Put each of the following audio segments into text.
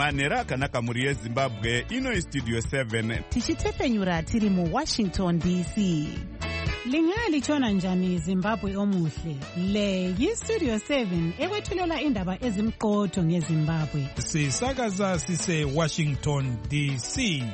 manhero akanaka muri yezimbabwe. Ino istudio 7 tichitefenyura tiri muWashington DC. Lingalitshona njani Zimbabwe omuhle? Le yiStudio 7 ekwethulela indaba ezimqotho ngeZimbabwe. Sisakaza sise Washington DC.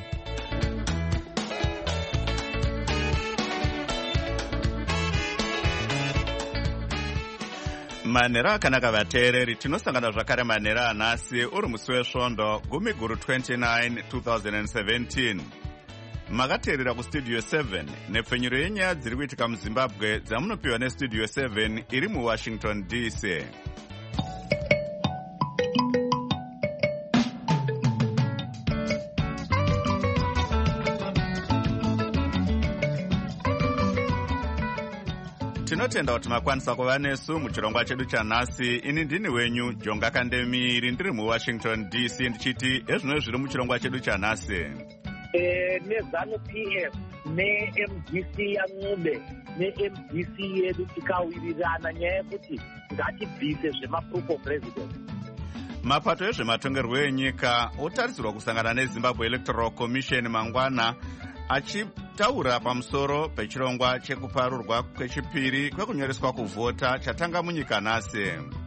manhero akanaka vateereri, tinosangana zvakare manhero anhasi uri musi wesvondo 10/29 2017. makateerera kustudio 7 nepfenyuro yenyaya dziri kuitika muzimbabwe dzamunopiwa nestudio 7 iri muwashington DC. tinotenda kuti makwanisa kuva nesu muchirongwa chedu chanhasi. Ini ndini wenyu Jonga Kandemiri, ndiri muwashington DC, ndichiti ezvino zviri muchirongwa chedu chanhasi. nezanu PF neMDC yaNcube neMDC yedu tikawirirana nyaya yekuti ngatibvise zvemaproof of residence. mapato ezvematongerwo enyika otarisirwa kusangana neZimbabwe Electoral Commission mangwana achitaura pamusoro pechirongwa chekuparurwa kwechipiri kwekunyoreswa kuvhota chatanga munyika nhasi.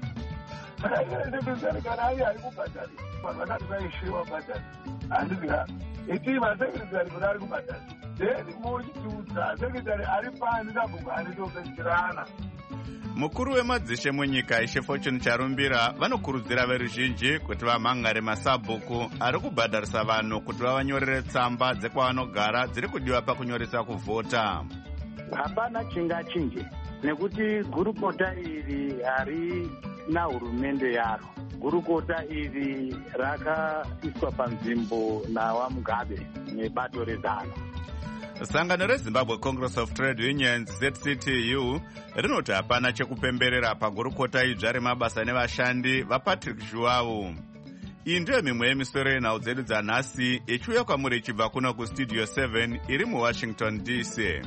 mukuru wemadzishe munyika Ishe Fortune Charumbira vanokurudzira veruzhinji kuti vamhangare masabhuku ari kubhadharisa vanhu kuti vavanyorere tsamba dzekwavanogara dziri kudiwa pakunyoresa kuvhota. Hapana chingachinje nekuti gurukota iri harina hurumende yaro. Gurukota iri rakaiswa panzvimbo nawaMugabe nebato rezana. sangano reZimbabwe Congress of Trade Unions ZCTU rinoti hapana chekupemberera pagurukota idzva remabasa nevashandi vaPatrick Zhuwawu. iyi ndiyo mimwe yemisoro yenhau dzedu dzanhasi ichiuya kwamuri ichibva kuno kustudio 7 iri muwashington DC.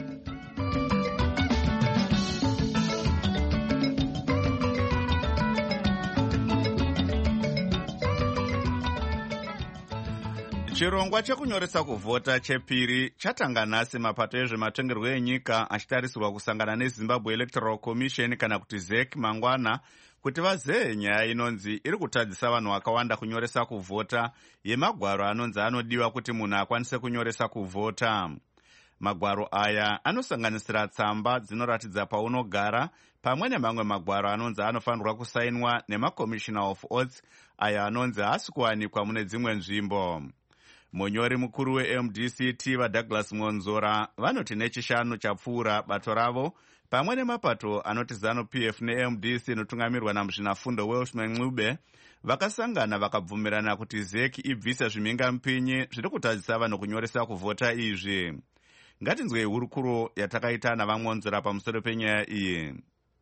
chirongwa chekunyoresa kuvhota chepiri chatanga nhasi, mapato ezvematongerwo enyika achitarisirwa kusangana neZimbabwe Electoral Commission kana kuti ZEC mangwana kuti vazeye nyaya inonzi iri kutadzisa vanhu vakawanda kunyoresa kuvhota yemagwaro anonzi anodiwa kuti munhu akwanise kunyoresa kuvhota. magwaro aya anosanganisira tsamba dzinoratidza paunogara pamwe nemamwe magwaro anonzi anofanirwa kusainwa nemaCommissioner of Oaths aya anonzi haasi kuwanikwa mune dzimwe nzvimbo. munyori mukuru weMDC Tiva Douglas Monzora vanoti nechishanu chapfuura bato ravo pamwe nemapato anoti ZANU PF neMDC inotungamirwa namuzvinafundo Welshman Ncube vakasangana vakabvumirana kuti ZEC ibvise zvimhingamupinyi zviri kutadzisa vanhu kunyoresa kuvhota izvi. ngatinzwei hurukuro yatakaita navaMonzora pamusoro penyaya iyi.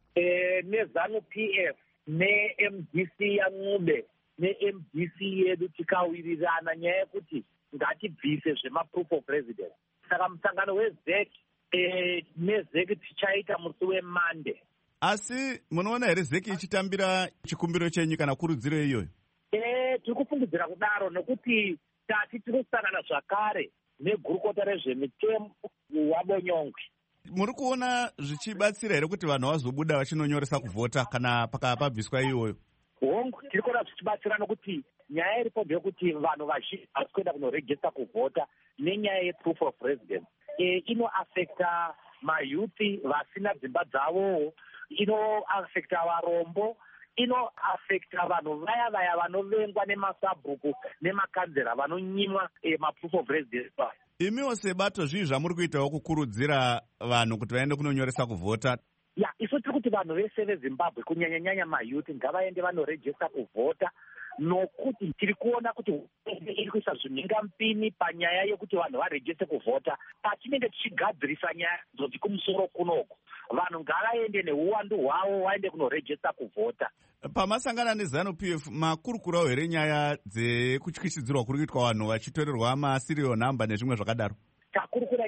nezanu PF neMDC yaNcube neMDC yedu tikawirirana nyaya yekuti ngatibvise zvemaproof of residence. saka musangano weZEC neZEC tichaita musi weMonday. asi munoona here ZEC ichitambira chikumbiro chenyu kana kurudziro iyoyo? tiri kufungidzira kudaro nekuti tati tinosangana zvakare negurukota rezvemitemo waBonyongwe. muri kuona zvichibatsira here kuti vanhu vazobuda vachinonyoresa kuvhota kana pakabviswa iyoyo? hongu tiri kuona zvichibatsira nokuti nyaya iripo ndeyekuti vanhu vazhinji vari kuenda kunorejista kuvhota nenyaya yeproof of residence. inoafekta mayuthi vasina dzimba dzavowo, inoafekta varombo, inoafekta vanhu vaya vanovengwa nemasabhuku nemakanzera vanonyimwa maproof of residence. imiwo sebato zvii zvamuri kuitawo kukurudzira vanhu kuti vaende kunonyoresa kuvhota? isu tiri kuti vanhu vese veZimbabwe kunyanyanyanya mayuthi ngavaende vanorejista kuvhota, nokuti tiri kuona kuti hurumende iri kuisa zvimhingamupini panyaya yekuti vanhu varejiste kuvhota. patinenge tichigadzirisa nyaya dzoti kumusoro kunoko vanhu ngavaende neuwandu hwavo vaende kunorejista kuvhota. pamasangana neZANU PF makurukurawo here nyaya dzekutyisidzirwa kuri kuitwa vanhu vachitorerwa masirial number nezvimwe zvakadaro? takurukura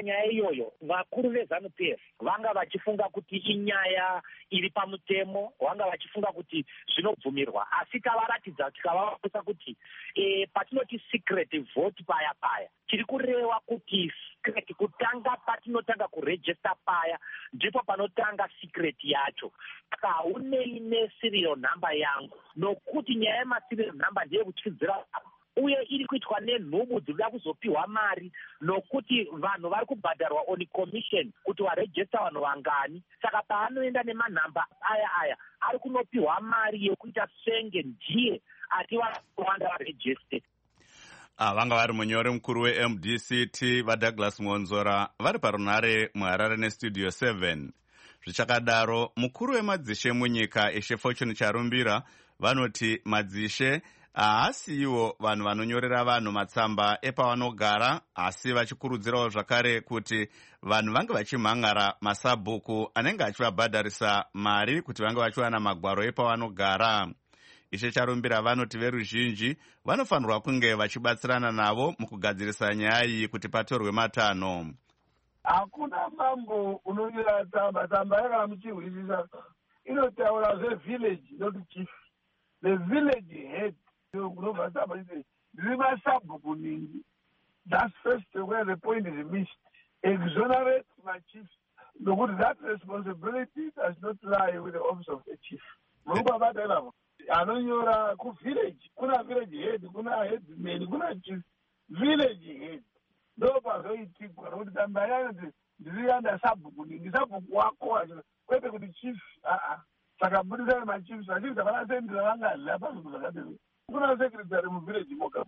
panyaya iyoyo vakuru veZANU-PF vanga vachifunga kuti inyaya iri pamutemo, vanga vachifunga kuti zvinobvumirwa, asi tavaratidza tikavaonesa kuti patinoti secret vote paya tiri kureva kuti secret kutanga patinotanga kurejista paya ndipo panotanga secret yacho. Saka haunei neserial number yangu, nokuti nyaya yemaserial number ndiye kutyidzira uye iri kuitwa nenhubu dzinoda kuzopiwa mari, nokuti vanhu vari kubhadharwa on commission kuti warejista vanhu vangani. Saka paanoenda nemanhamba aya ari kunopiwa mari yekuita senge ndiye ati vanowanda varejiste. Vanga vari munyori mukuru weMDCT vaDouglas Monzora vari parunare muHarare nestudio 7. Zvichakadaro, mukuru wemadzishe munyika Ishe Fortune Charumbira vanoti madzishe haasiwo vanhu vanonyorera vanhu matsamba epavanogara, asi vachikurudzirawo zvakare kuti vanhu vange vachimhangara masabhuku anenge achivabhadharisa mari kuti vange vachiwana magwaro epavanogara. Ishe Charumbira vanoti veruzhinji vanofanirwa kunge vachibatsirana navo mukugadzirisa nyaya iyi kuti patorwe matanho. Hakuna mambo unonyora tsamba yakamuchihwisisa inotaura zvevillage not chief. The village head kunobva tsamba iti ndiri masabhuku ningi. That's first where the point is missed. Exonerate my chief. Nokuti that responsibility does not lie with the office of the chief. Munobva anonyora kuvillage, kuna village head, kuna headman, kuna chief. Village head. Ndopazoitikwa nokuti tsamba yanoti ndiri anda sabhuku ningi, sabhuku wako kwete kuti chief. Saka budisai machiefs, machiefs avanasendera vangadla pazvinhu zvakadero. Kuna secretary muvillage moga.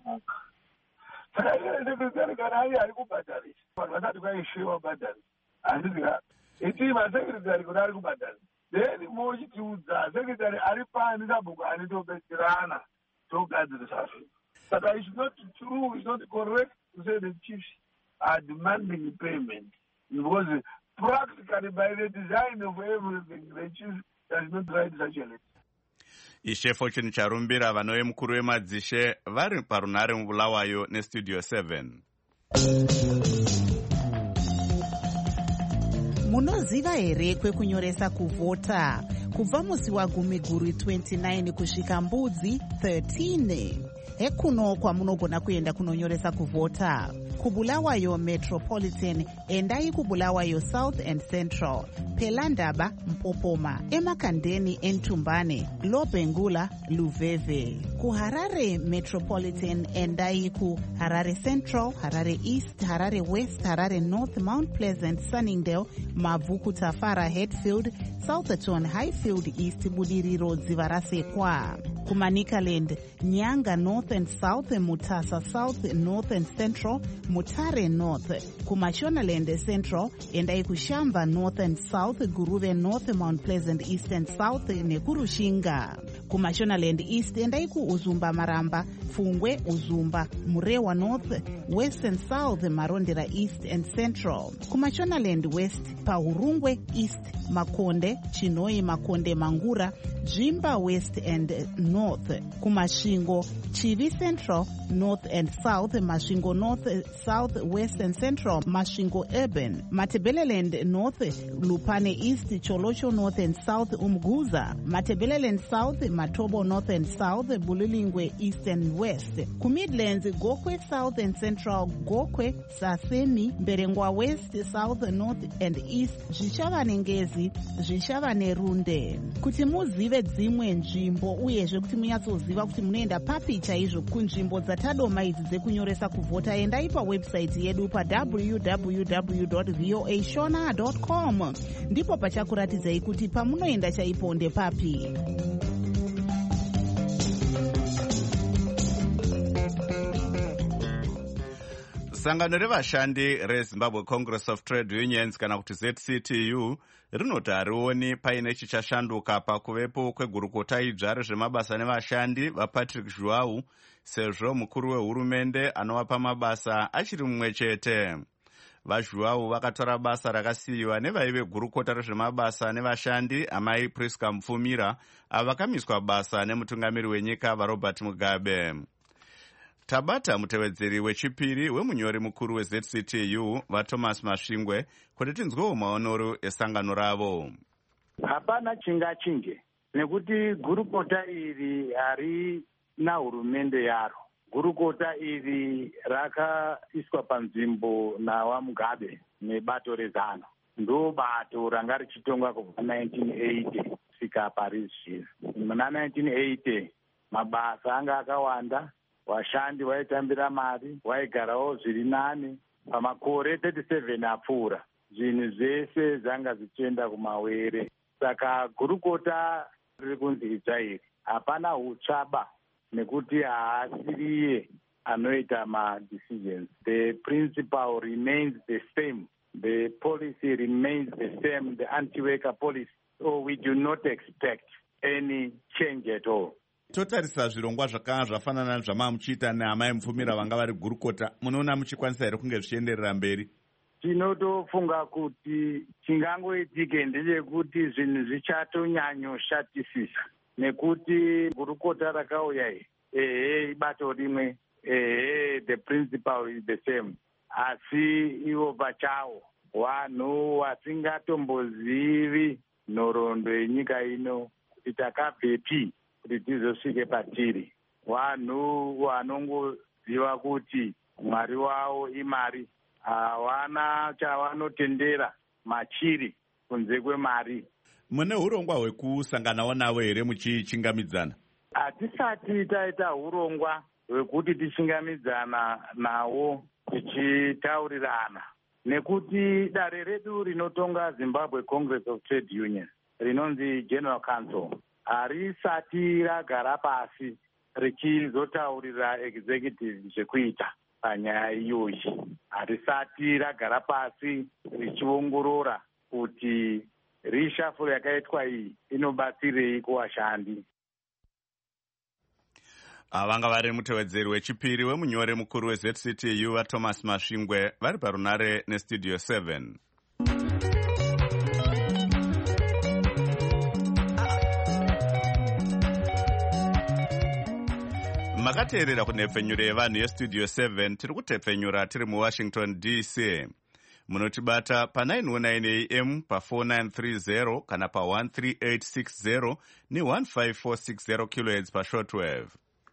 Saka secretary kana ari kubhadharisa, vanhu vasati kwaishiwa bhadharisa. Handizika. Iti masecretary kuti ari kubhadharisa. Then mochitiudza secretary ari pani sabhuku anitobetserana togadzirisa zvinhu. Saka it's not true, it's not correct to say the chiefs are demanding payment. Because practically by the design of everything, the chief does not write such a letter. Ishe Fortune Charumbira vanove mukuru wemadzishe vari parunare mubulawayo nestudio 7. Munoziva here kwekunyoresa kuvhota kubva musi wagumiguru 29 kusvika mbudzi 13. Hekuno kwamunogona kuenda kunonyoresa kuvhota. Kubulawayo Metropolitan endai kubulawayo South and Central, Pelandaba Mpopoma, Emakandeni Entumbane, Lobengula Luveve. KuHarare Metropolitan endai ku Harare Central, Harare East, Harare West, Harare North, Mount Pleasant, Sunningdale, Mavuku Tafara, Hatfield, Southerton, Highfield East, Budiriro Dzivarasekwa. Kumanikaland, Nyanga North and South, Mutasa South, North and Central, Mutare North. Kumashonaland Central, endai kuShamba North and South, Guruve North, Mount Pleasant East and South, Nekurushinga. Kumashonaland East, endai ku Uzumba Maramba, Fungwe, Uzumba, Murewa North, West and South, Marondera East and Central. Kumashonaland West, Pahurungwe East, Makonde, Chinoi Makonde Mangura, Jimba West and North. Kumashingo, Chivi Central, North and South, Mashingo North, South, West and Central, Mashingo Urban, Matebeleland North, Lupane East, Cholocho North and South, Umguza, Matebeleland South, Matobo North and South, Bulilingwe East and West. Kumidlands, Gokwe South and Central, Gokwe, Sasemi, Berengwa West, South, North and East, Zhishavane Ngezi, Zhishavane Runde. Kuti muzive dzimwe nzvimbo uyezve kuti munyatsoziva kuti munoenda papi chaizvo kunzvimbo dzatadoma idzi dzekunyoresa kuvhota, endai pawebsite yedu www.voashona.com. ndipo pachakuratidzai kuti pamunoenda chaipo ndepapi. Sangano revashandi reZimbabwe Congress of Trade Unions kana kuti ZCTU rinoti harioni paine chichashanduka pakuvepo kwegurukota idzva rezvemabasa nevashandi vaPatrick Zhuau, sezvo mukuru wehurumende anovapa mabasa achiri mumwe chete. VaZhuau vakatora basa rakasiyiwa nevaive gurukota rezvemabasa nevashandi amai Priska Mupfumira ava vakamiswa basa nemutungamiri wenyika vaRobert Mugabe. Tabata mutevedzeri wechipiri wemunyori mukuru weZCTU vaThomas Masvingwe kuti tinzwewo maonero esangano ravo. Hapana chingachinje nekuti gurukota iri harina hurumende yaro. Gurukota iri rakaiswa panzvimbo nawaMugabe nebato rezano. Ndo bato ranga richitongwa kubva 1980 kusvika parizvino. Muna 1980 mabasa anga akawanda, vashandi vaitambira mari, vaigarawo zviri nane. Pamakore 37 apfuura, zvinhu zvese zvanga zvichienda kumawere. Saka gurukota riri kunzi idzvairi hapana utsvaba nekuti haasiriye anoita ma-decisions. The principle remains the same. The policy remains the same, the anti-worker policy. So we do not expect any change at all. Totarisa zvirongwa zvakanga zvafanana zvamamuchiita nehama yemupfumira vanga vari gurukota, munoona muchikwanisa here kunge zvichienderera mberi? Tinotofunga kuti chingangoitike ndechekuti zvinhu zvichatonyanyoshatisisa nekuti gurukota rakauya ibato rimwe, the principle is the same. Asi ivo pachavo vanhu vasingatombozivi nhoroondo yenyika ino kuti takabvepi kuti tizosvike patiri. Vanhu vanongoziva kuti mwari wavo imari, hawana chavanotendera machiri kunze kwemari. Mune urongwa hwekusanganawo navo here muchichingamidzana? Hatisati taita urongwa hwekuti tichingamidzana nawo tichitaurirana, nekuti dare redu rinotonga Zimbabwe Congress of Trade Unions rinonzi General Council harisati ragara pasi richizotaurira executive zvekuita panyaya iyoyi. Harisati ragara pasi richiongorora kuti rishafuro yakaitwa iyi inobatsirei kuvashandi. Vanga vari mutevedzeri wechipiri wemunyori mukuru weZCTU vaThomas Masvingwe vari parunare neStudio 7. Makateerera kunhepfenyuro yevanhu yeStudio 7. Tiri kutepfenyura tiri muWashington DC. Munotibata pa919 AM pa4930 kana pa13860 ne15460 kHz pashortwave.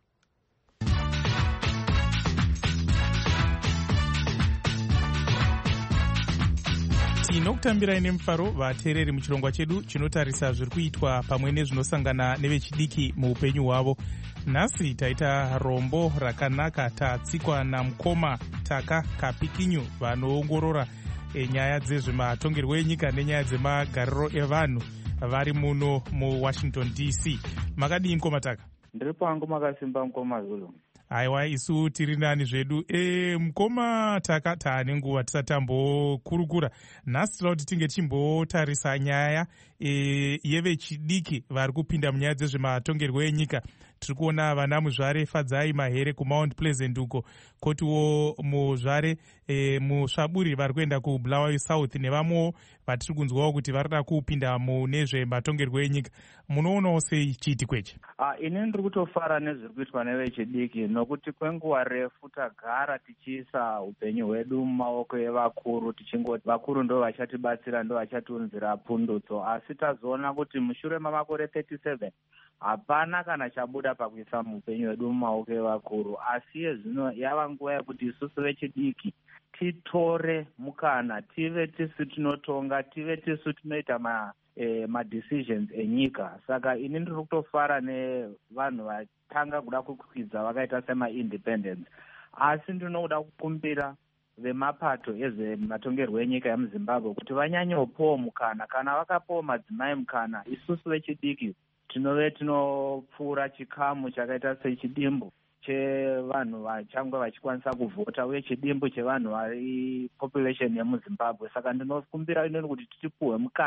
Tinokutambirai nemufaro vateereri muchirongwa chedu chinotarisa zviri kuitwa pamwe nezvinosangana nevechidiki muupenyu hwavo. Nhasi taita rombo rakanaka tatsikwa namukoma Taka Kapikinyu vanoongorora nyaya dzezvematongerwo enyika nenyaya dzemagariro evanhu vari muno muWashington DC. Makadii mukoma Taka? Ndiri pangu makasimba mukoma Zulu. Aiwa, isu tiri nani zvedu. Mukoma Taka, taane nguva tisatambokurukura. Nhasi tinoda kuti tinge tichimbotarisa nyaya yevechidiki vari kupinda munyaya dzezvematongerwo enyika. Tiri kuona vana muzvare Fadzai Mahere kuMount Pleasant uko, kotiwo muzvare muSvaburi vari kuenda kuBulawayo South, nevamwewo vatiri kunzwawo kuti varida kupinda mune zvematongerwo enyika. Munoonawo sei chiitiko ichi? Ini ndiri kutofara nezviri kuitwa nevechidiki, nokuti kwenguva refu tagara tichiisa upenyu hwedu mumaoko evakuru, tichingoti vakuru ndo vachatibatsira, ndo vachatiunzira pundutso. Asi tazoona kuti mushure mamakore 37 hapana kana chabuda pakuisa upenyu hwedu mumaoko evakuru. Asi yezvino yava nguva yekuti isusu vechidiki titore mukana, tive tisu tinotonga, tive tisu tinoita ma-decisions enyika. Saka ini ndiri kutofara nevanhu vatanga kuda kukwidza vakaita sema-independence. Asi ndinoda kukumbira vemapato ezvematongerwo enyika yemuZimbabwe kuti vanyanyopowo mukana. Kana vakapowo madzimai mukana, isusu vechidiki tinove tinopfuura chikamu chakaita sechidimbu chevanhu vachangwa vachikwanisa kuvhota, uye chidimbu chevanhu vari population yemuZimbabwe. Saka ndinokumbira inini kuti tipuwe mukana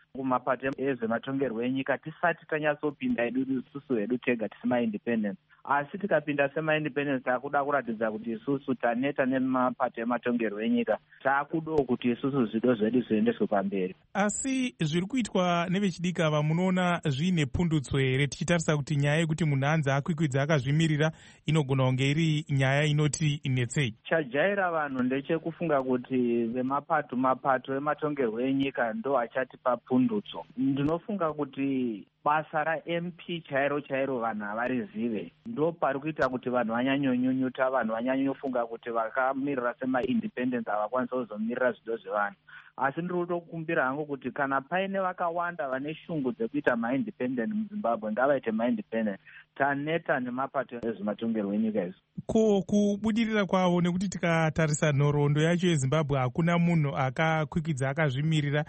kumapato ezvematongerwo enyika tisati tanyatsopinda isusu hedu tega tisema-independence. Asi tikapinda sema-independence takuda kuratidza kuti isusu taneta nemapato ematongerwo enyika, takudawo kuti isusu zvido zvedu zviendeswe pamberi. Asi zviri kuitwa nevechidiki ava munoona zviine pundutso here, tichitarisa kuti nyaya yekuti munhu anzi akwikwidza akazvimirira inogona kunge iri nyaya inoti inetsei? Chajaira vanhu ndechekufunga kuti mapato ematongerwo enyika ndo achatipa pundutso. Ndinofunga kuti basa raMP chairo vanhu havarizive. Ndo pari kuita kuti vanhu vanyanyonyunyuta, vanhu vanyanyofunga kuti vakamirira sema-independence havakwanisa kuzomirira zvido zvevanhu. Asi ndiri kutokumbira hangu kuti kana paine vakawanda vane shungu dzekuita ma-independent muZimbabwe ngavaite ma-independent. Taneta nemapato ezvematongerwo enyika izvo. Ko kubudirira kwavo, nekuti tikatarisa nhoroondo yacho yeZimbabwe hakuna munhu akakwikwidza akazvimirira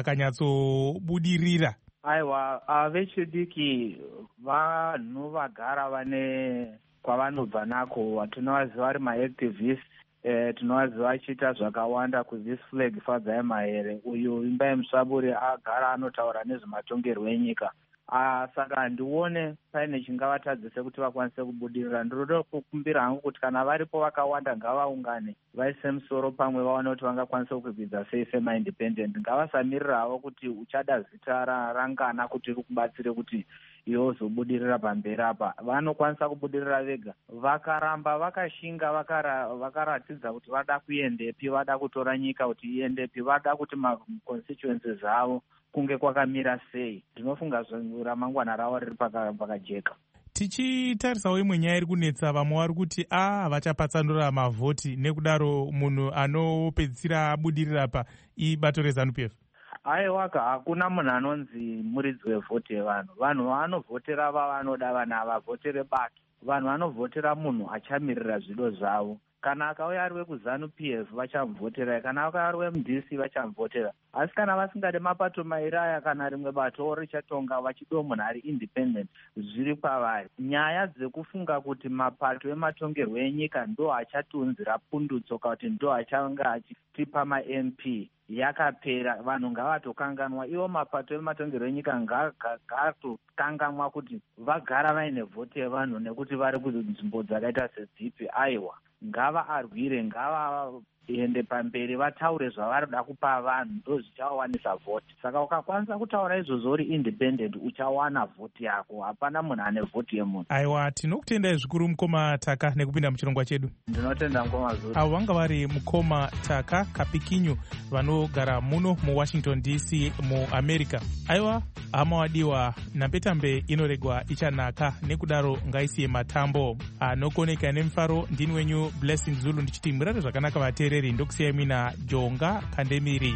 akanyatsobudirira. Aiwa, vechidiki vanhu vagara vane kwavanobva nako. Tinovaziva vari maactivist, tinovaziva vachiita zvakawanda kuthis flag father emahere. Uyu imba yemusvaburi agara anotaura nezvematongerwo enyika. Saka handione paine chingavatadzise kuti vakwanise kubudirira. Ndinoda kukumbira hangu kuti kana varipo vakawanda ngavaungane, vaise musoro pamwe, vaone kuti vangakwanisa kukwidza sei sema-independent. Ngavasamirira havo kuti uchada zita rangana kuti rikubatsire kuti iwe uzobudirira pamberi apa. Vanokwanisa kubudirira vega. Vakaramba vakashinga, vakaratidza kuti vada kuendepi, vada kutora nyika kuti iendepi, vada kuti maconstituencies avo kunge kwakamira sei. Ndinofunga ramangwana ravo riri pakajeka. Tichitarisawo imwe nyaya iri kunetsa vamwe vari kuti vachapatsanura mavhoti, nekudaro munhu anopedzisira abudirira pa ibato reZANU-PF. Aiwaka, hakuna munhu anonzi muridzi wevhoti yevanhu. Vanhu vanovhotera vavanoda, vanhu havavhotere bato. Vanhu vanovhotera munhu achamirira zvido zvavo. Kana akauya ari wekuZANU-PF vachamuvhotera, kana akauya ari weMDC vachamuvhotera. Asi kana vasingade mapato mairi aya, kana rimwe bato richatonga vachido munhu ari independent, zviri kwavari. Nyaya dzekufunga kuti mapato ematongerwo enyika ndo achatiunzira pundutso kana kuti ndo achanga achitipa maMP yakapera. Vanhu ngavatokanganwa. Ivo mapato ematongerwo enyika ngavatokanganwa kuti vagara vaine vhoti yevanhu nekuti vari kunzvimbo dzakaita sedzipi. Aiwa, ngava arwire, ngava ende pamberi, vataure zvavarida kupa vanhu, ndo zvichawanisa vhoti. Saka ukakwanisa kutaura izvozvo uri independent uchawana vhoti yako. Hapana munhu ane vhoti yemunhu. Aiwa, tinokutendai zvikuru Mukoma Taka nekupinda muchirongwa chedu. Ndinotenda Mukoma Zulu. Avo vanga vari Mukoma Taka Kapikinyu vanogara muno muWashington DC muAmerica. Aiwa, hama wadiwa, nambetambe inoregwa ichanaka, nekudaro ngaisiye matambo anokoneka nemufaro. Ndini wenyu Blessing Zulu ndichiti murare zvakanaka vateereri. Ndokusiyai mina Jonga Kandemiri.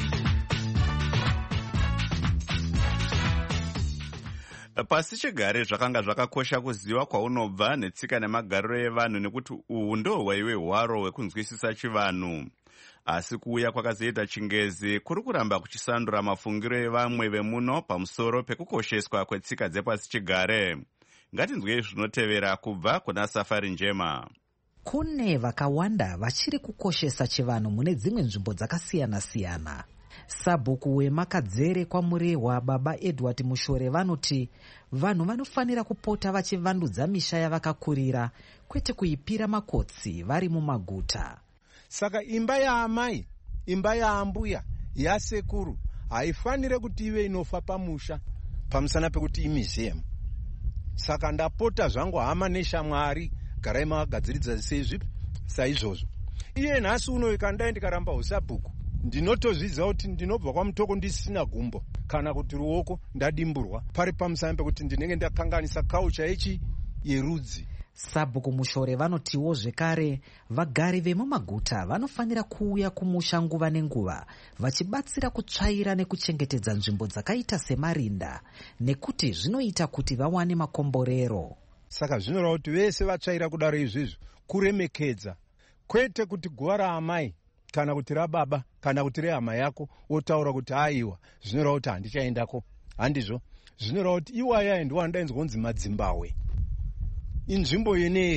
Pasi chigare zvakanga zvakakosha kuziva kwaunobva netsika nemagariro evanhu, nekuti uhu ndo hwaiwe hwaro hwekunzwisisa chivanhu. Asi kuuya kwakazoita chingezi kuri kuramba kuchisandura mafungiro evamwe vemuno pamusoro pekukosheswa kwetsika dzepasi chigare. Ngatinzwei zvinotevera kubva kuna Safari Njema. Kune vakawanda vachiri kukoshesa chivanhu mune dzimwe nzvimbo dzakasiyana-siyana. Sabhuku wemakadzere kwamurehwa Baba Edward Mushore vanoti vanhu vanofanira kupota vachivandudza misha yavakakurira, kwete kuipira makotsi vari mumaguta. Saka imba yaamai, imba yaambuya, yasekuru haifanire kuti ive inofa pamusha pamusana pekuti imuseum. Saka ndapota zvangu hama neshamwari, garai makagadziridza sezvipi saizvozvo. Iye nhasi uno ikandai ndikaramba usabhuku, ndinotozvidza kuti ndinobva kwamutoko ndisina gumbo kana kuti ruoko ndadimburwa pari pamusana pekuti ndinenge ndakanganisa kaucha yechi yerudzi. Sabhuku Mushore vanotiwo zvekare vagari vemumaguta vanofanira kuuya kumusha nguva nenguva vachibatsira kutsvaira nekuchengetedza nzvimbo dzakaita semarinda, nekuti zvinoita kuti vawane makomborero. Saka zvinoreva kuti vese vatsvaira kudaro izvizvo kuremekedza, kwete kuti guva raamai kana kuti rababa kana kuti rehama yako wotaura kuti aiwa zvinoreva kuti handichaendako. Handizvo, zvinoreva kuti iwaya ndiwo andainzwa kunzi Madzimbawe. Inzvimbo yenera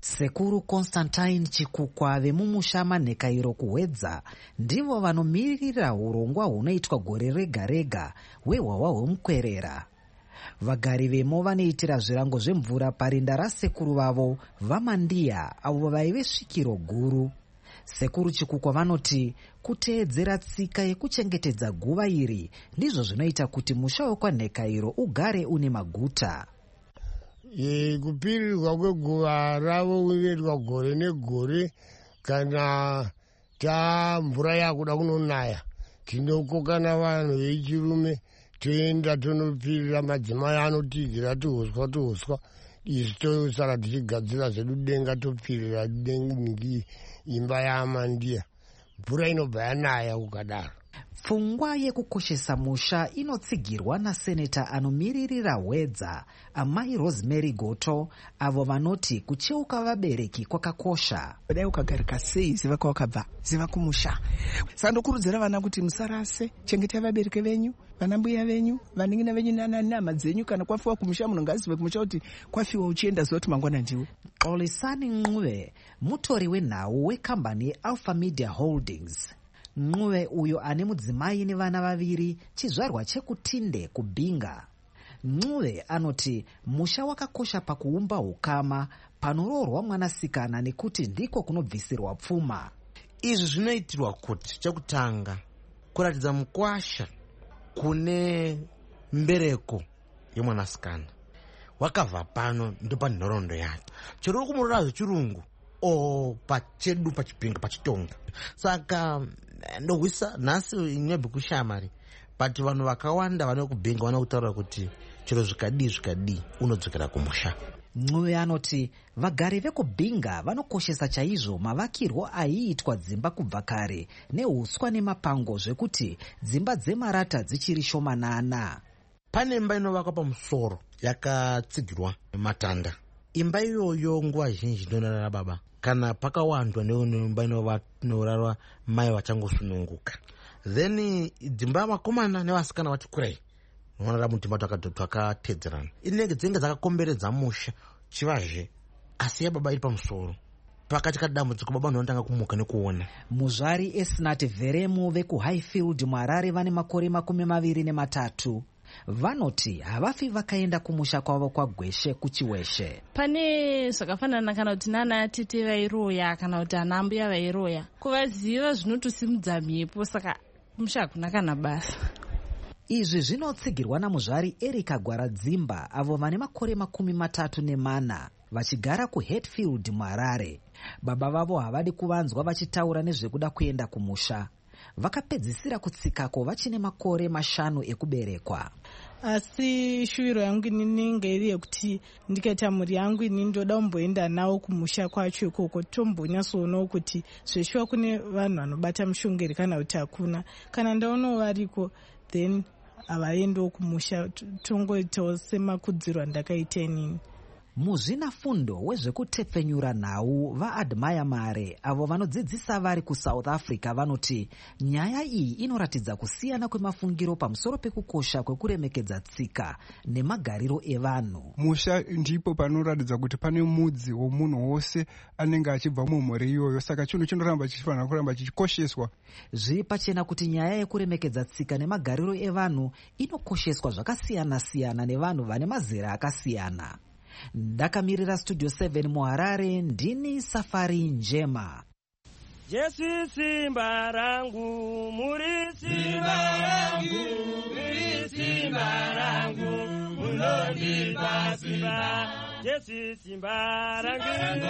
Sekuru Constantine Chikukwa vemumusha Manhekairo kuHwedza ndivo vanomirira urongwa hunoitwa gore rega rega hwehwawa hwemukwerera. Vagari vemo vanoitira zvirango zvemvura parinda rasekuru vavo vamandiya avo vaive svikiro guru. Sekuru Chikukwa vanoti kuteedzera tsika yekuchengetedza guva iri ndizvo zvinoita kuti musha wekwaNhekairo ugare une maguta. Kupirirwa kweguva ravo unoitwa gore negore. Kana mvura yakuda kunonaya tinokokana vanhu vechirume toenda tonopirira. Madzimai anotidzira tuhuswa izvi tosara tichigadzira zvedu denga topirira imba yamandiya. Mvura inobva yanaya kukadaro. Pfungwa yekukoshesa musha inotsigirwa naseneta anomiririra Hwedza Amai Rosemary Goto, avo vanoti kucheuka vabereki kwakakosha. Dai ukagarika sei ziva kwawakabva, ziva kumusha. Saka ndokurudzira vana kuti musarase, chengetai vabereki venyu, vana mbuya venyu, vaning'ina venyu nanama dzenyu. Kana kwafiwa kumusha munhu ngazive kumusha kuti kwafiwa uchienda zoti mangwana ndiwe. Xolisani Ncuve mutori wenhau wekambani yeAlpha Media Holdings. Ncuve uyo ane mudzimai nevana vaviri, chizvarwa chekuTinde kuBinga. Ncuve anoti musha wakakosha pakuumba ukama panoroorwa mwanasikana nekuti ndiko kunobvisirwa pfuma. Izvi zvinoitirwa kuti chekutanga kuratidza mukwasha kune mbereko yemwanasikana. Wakabva pano ndo panhoroondo yake. Chero kumurora zvechirungu pachedu pachiBinga pachitonga. Saka ndohwisa nhasi nyebhi kushamari but vanhu vakawanda vane kuBinga vanokutaura kuti chero zvikadii unodzokera kumusha. Ncuve anoti vagari vekuBinga vanokoshesa chaizvo mavakirwo aiitwa dzimba kubva kare neuswa nemapango zvekuti dzimba dzemarata dzichiri shomanana. Pane imba inovakwa pamusoro yakatsigirwa matanda. Imba iyoyo nguva zhinji inorara baba kana pakawandwa neimba inorarwa mai vachangosununguka. Then dzimba vakomana nevasikana vati kurei unoona mudzimba twakatedzerana inenge dzinenge dzakakomberedza musha chivazhe, asi yababa iri pamusoro. Pakati kadambudziko baba unotanga kumuka nekuona. Muzvari Esnat Veremu vekuHighfield muHarare vane makore 23. Vanoti havafi vakaenda kumusha kwavo kwaGweshe kuChiweshe. Pane zvakafanana kana kuti nana tete vairoya kana kuti ana mbuya vairoya. Kuvaziva zvinotosimudza mhepo, saka musha hakuna kana basa. Izvi zvinotsigirwa namuzvari Erika Gwaradzimba avo vane makore 34 vachigara kuHatfield muHarare. Baba vavo havadi kuvanzwa vachitaura nezvekuda kuenda kumusha. Vakapedzisira kutsikako vachine makore 5 ekuberekwa. Asi shuviro yangu inini ngeiri yekuti ndikaita mhuri yangu inini ndoda kumboenda nawo kumusha kwacho ikoko tombonyatsoonao kuti zveshuwa kune vanhu vanobata mushongeri kana kuti hakuna. Kana ndaonawo variko then havaendiwo kumusha, tongoitawo semakudziro andakaita inini. Muzvinafundo wezvekutepfenyura nhau vaAdmire Mare avo vanodzidzisa vari kuSouth Africa vanoti nyaya iyi inoratidza kusiyana kwemafungiro pamusoro pekukosha kwekuremekedza tsika nemagariro evanhu. Musha ndipo panoratidza kuti pane mudzi womunhu wose anenge achibva mumhuri iyoyo, saka chinhu chinoramba chichifanira kuramba chichikosheswa. Zviri pachena kuti nyaya yekuremekedza tsika nemagariro evanhu inokosheswa zvakasiyana-siyana nevanhu vane mazera akasiyana. Ndakamirira Studio 7 muHarare, ndini Safari Njema. Jesu simba rangu, muri simba rangu, muri simba rangu, munondipa simba. Jesu simba rangu,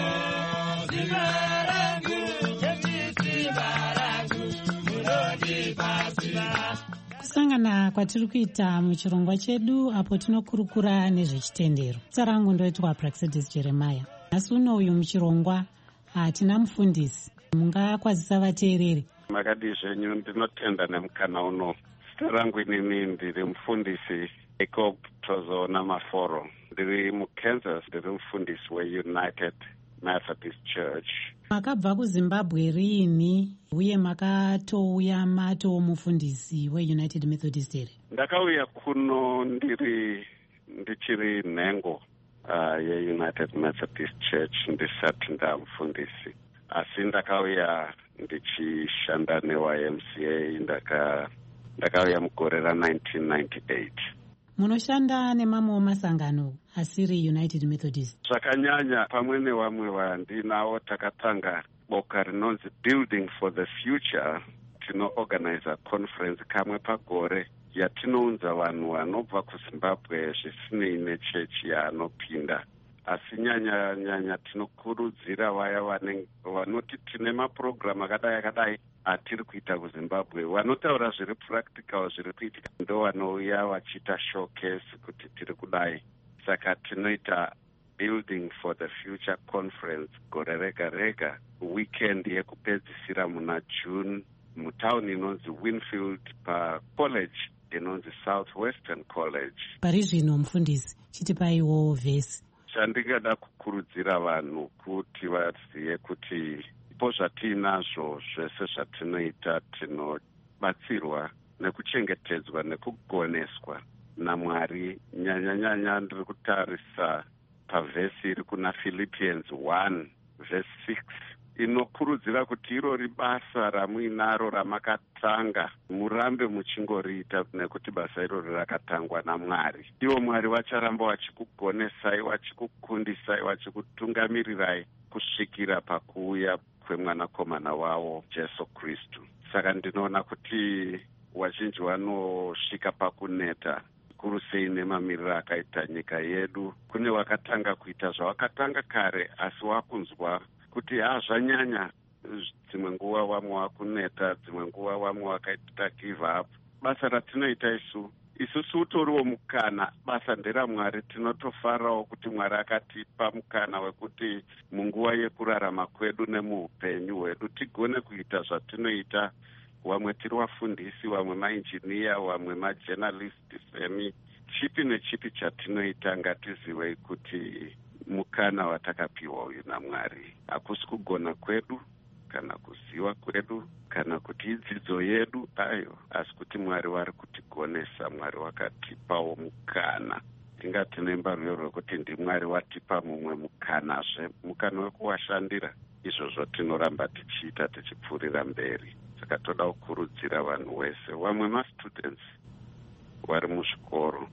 simba rangu, Jesu simba rangu, munondipa simba. Kusangana kwatiri kuita muchirongwa chedu apo tinokurukura nezvechitendero. Zita rangu ndoitwa Praxedis Jeremiah. Nhasi uno uyu muchirongwa hatina mufundisi. Mungakwazisa vateereri. Makadi zvenyu ndinotenda nemukana uno. Zita rangu inini ndiri mufundisi Jacob Tozoona Maforo. Ndiri muKansas, ndiri mufundisi weUnited Methodist Church. Makabva kuZimbabwe riini uye makatouya mato mufundisi weUnited Methodist here? Ndakauya kuno ndichiri nhengo yeUnited Methodist Church ndisati ndamufundisi, asi ndakauya ndichishanda neYMCA ndakauya mugore ra1998. Munoshanda nemamwe masangano asiri United Methodist? Zvakanyanya pamwe nevamwe vandinawo takatanga boka rinonzi Building for the Future. Tinoorganiza conference kamwe pagore yatinounza vanhu vanobva kuZimbabwe zvisinei nechechi yaanopinda. Asi nyanya tinokurudzira vaya vanoti tine maprogramu akadai atiri kuita kuZimbabwe, vanotaura zviri practical zviri kuitika, ndo vanouya vachiita showcase kuti tiri kudai. Saka tinoita Building for the Future conference gore rega rega, weekend yekupedzisira muna June mutauni inonzi Winfield pacollege inonzi Southwestern College. Pari zvino mufundisi, chitipaiwo vhesi. Chandingada kukurudzira vanhu kuti vazive kuti po zvatinazvo zvese zvatinoita tinobatsirwa nekuchengetedzwa nekugoneswa naMwari. Nyanya ndiri kutarisa pavhesi iri kuna Philippians 1 verse 6 inokurudzira kuti irori basa ramuinaro ramakatanga murambe muchingoriita, nekuti basa irori rakatangwa naMwari. Ivo Mwari vacharamba vachikugonesai, vachikukundisai, vachikutungamirirai kusvikira pakuuya kwemwanakomana wavo Jesu Kristu. Saka ndinoona kuti vazhinji vanosvika pakuneta zvikuru sei nemamiriro akaita nyika yedu. Kune vakatanga kuita zvavakatanga kare, asi wakunzwa kuti zvanyanya. Dzimwe nguva vamwe vakuneta, dzimwe nguva vamwe vakaita give up. Basa ratinoita isusu utoriwo mukana, basa nderaMwari. Tinotofarawo kuti Mwari akatipa mukana wekuti munguva yekurarama kwedu nemuupenyu hwedu tigone kuita zvatinoita. Vamwe tiri vafundisi, vamwe mainjiniya, vamwe majournalist, semi chipi nechipi chatinoita ngatizive kuti mukana watakapiwa uyu naMwari. Hakusi kugona kwedu kana kuziva kwedu kana kuti idzidzo yedu ayo, asi kuti Mwari vari kutigonesa. Mwari wakatipawo mukana. Tingati nembariro rwekuti ndiMwari watipa mumwe mukanazve, mukana wekuwashandira izvozvo tinoramba tichiita tichipfuurira mberi. Saka toda kukurudzira vanhu vese, vamwe mastudents vari muzvikoro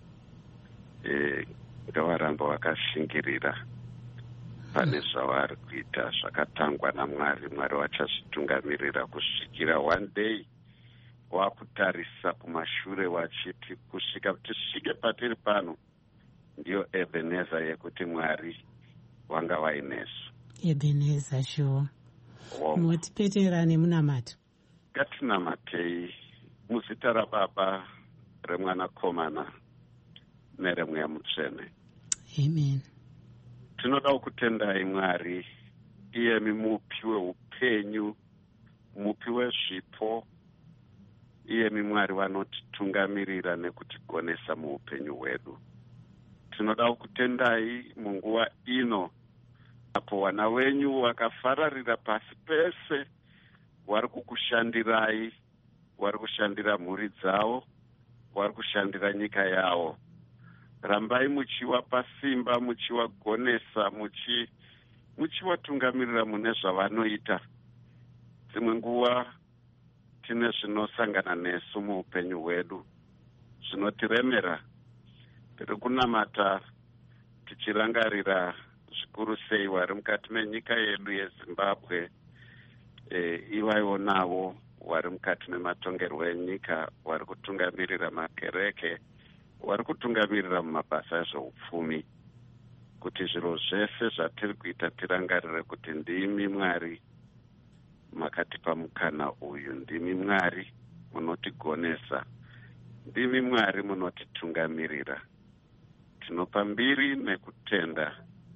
ngavaramba vakashingirira pane zvavari kuita zvakatangwa naMwari. Mwari vachazvitungamirira kusvikira one day wakutarisa kumashure wachiti kusvika kuti tisvike patiri pano ndiyo Ebenezer yekuti Mwari wanga vainesu. Ebenezer, sure. Motipetera nemunamato. Ngatinamatei muzita raBaba, reMwanakomana nereMweya Mutsvene. Amen. Tinoda kukutendai Mwari, iyemi mupi weupenyu, mupi wezvipo, iyemi Mwari vanotitungamirira nekutigonesa muupenyu hwedu. Tinoda kukutendai munguva ino apo vana venyu vakafararira pasi pese, vari kukushandirai, vari kushandira mhuri dzavo, vari kushandira nyika yavo. Rambai muchivapa simba, muchivagonesa, muchivatungamirira mune zvavanoita. Dzimwe nguva tine zvinosangana nesu muupenyu hwedu zvinotiremera. Tiri kunamata tichirangarira zvikuru sei vari mukati menyika yedu yeZimbabwe, ivaiwo navo vari mukati mematongerwo enyika, vari kutungamirira makereke, vari kutungamirira mumabasa ezveupfumi, kuti zviro zvese zvatiri kuita tirangarire kuti ndimi Mwari makatipa mukana uyu, ndimi Mwari munotigonesa, ndimi Mwari munotitungamirira. Tinopa mbiri nekutenda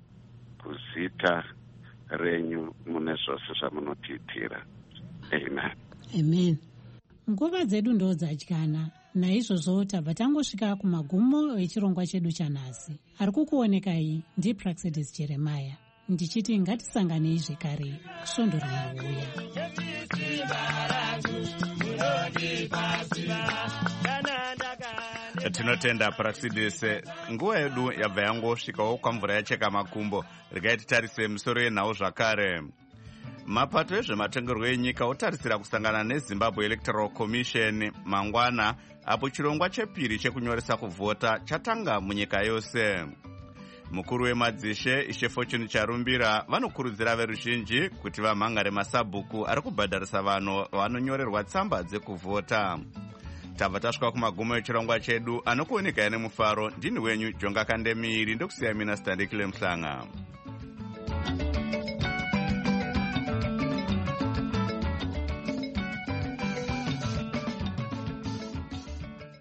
kuzita renyu mune zvose zvamunotiitira. Amen. Amen. Nguva dzedu ndo dzadyana, naizvozvo tabva tangosvika kumagumo echirongwa chedu chanhasi. Ari kukuonekai ndiPraxedis Jeremiah, ndichiti ngatisanganei zvekare kusvondo rinouya. Tinotenda Praxidis. Nguva yedu yabva yangosvikawo kwamvura yacheka makumbo. Regai titarise misoro yenhau zvakare. Mapato ezvematongerwo enyika otarisira kusangana neZimbabwe Electoral Commission mangwana, apo chirongwa chepiri chekunyoresa kuvhota chatanga munyika yose. Mukuru wemadzishe Ishe Fortune Charumbira vanokurudzira veruzhinji kuti vamhangare masabhuku ari kubhadharisa vanhu vanonyorerwa tsamba dzekuvhota. Tabva tasvika kumagumo echirongwa chedu, anokuonekai nemufaro. Ndini wenyu Jonga Kandemiri, ndokusiya mina Standekile Mhlanga.